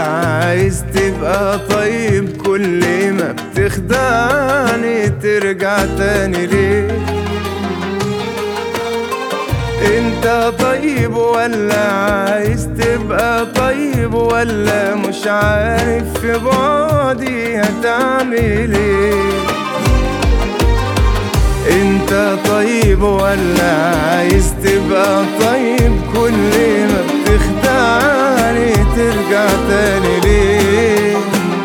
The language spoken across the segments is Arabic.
عايز تبقى طيب؟ كل ما بتخدعني ترجع تاني ليه؟ انت طيب ولا عايز تبقى طيب؟ ولا مش عارف في بعدي هتعمل ايه؟ انت طيب ولا عايز تبقى طيب؟ كل ما بتخدعني ترجع تاني ليه؟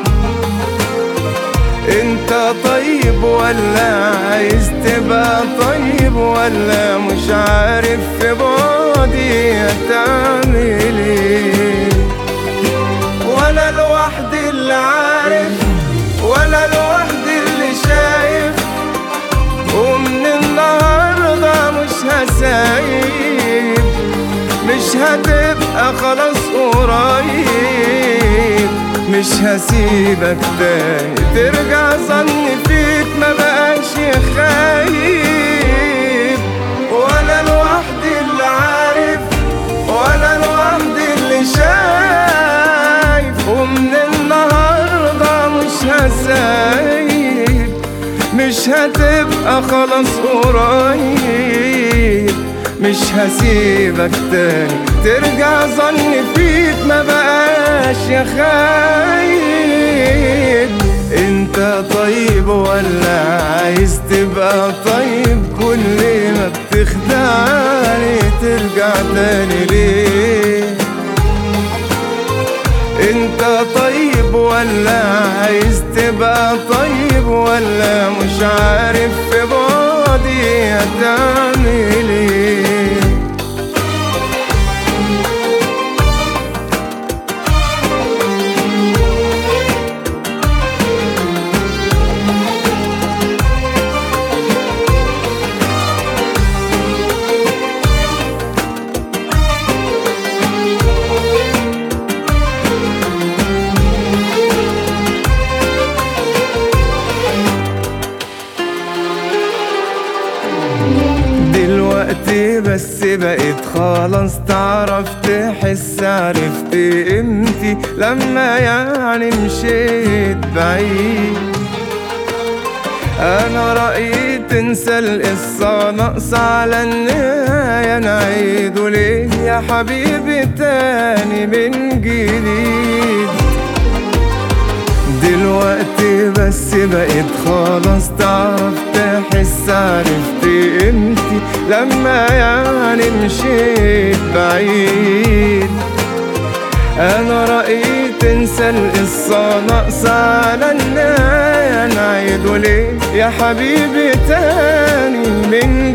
انت طيب ولا عايز تبقى طيب؟ ولا مش عارف في بعدي هتعمل ايه؟ ولا لوحدي اللي عارف، ولا لوحدي اللي شايف، ومن النهاردة مش هسايب، مش هتبقى خلاص قريب، مش هسيبك تاني ترجع ظني فيك ما بقاش يخايب. ولا لوحدي اللي عارف، ولا لوحدي اللي شايف، ومن النهاردة مش هسايب، مش هتبقى خلاص قريب، مش هسيبك تاني ترجع ظني فيك ما بقاش يخايب. انت طيب ولا عايز تبقى طيب؟ كل ما بتخدعني ترجع تاني ليه؟ انت طيب ولا عايز تبقى طيب؟ ولا مش عارف في بعدي هتعمل ايه؟ دلوقتي بس بقيت خلاص تعرف تحس، عرفت قيمتي لما يعني مشيت بعيد. انا رأيي تنسى القصة ناقصة على النهاية، نعيده ليه يا حبيبي تاني من جديد؟ دلوقتي بس بقيت خلاص تعرف تحس، عرفت قيمتي لما يعني مشيت بعيد. انا رأيي تنسى القصة ناقصة على النهاية، نعيده ليه يا حبيبي تاني من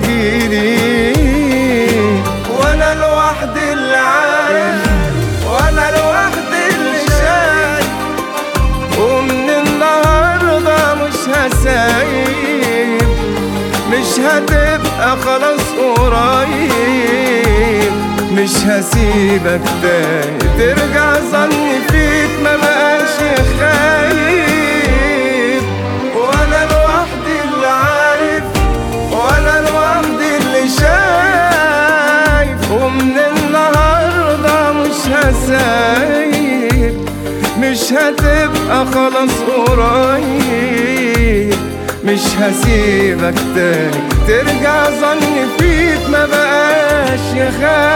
جديد؟ وانا لوحدي اللي عارف، وانا لوحدي اللي شايف، ومن النهاردة مش هسايب، مش هتبقى خلاص قريب، مش هسيبك تاني ترجع ظني فيك ما بقاش يخايب. ولا لوحدي اللي عارف، ولا لوحدي اللي شايف، ومن النهاردة مش هسايب، مش هتبقى خلاص قريب، مش هسيبك تاني ترجع ظني فيك ما بقاش يخايب.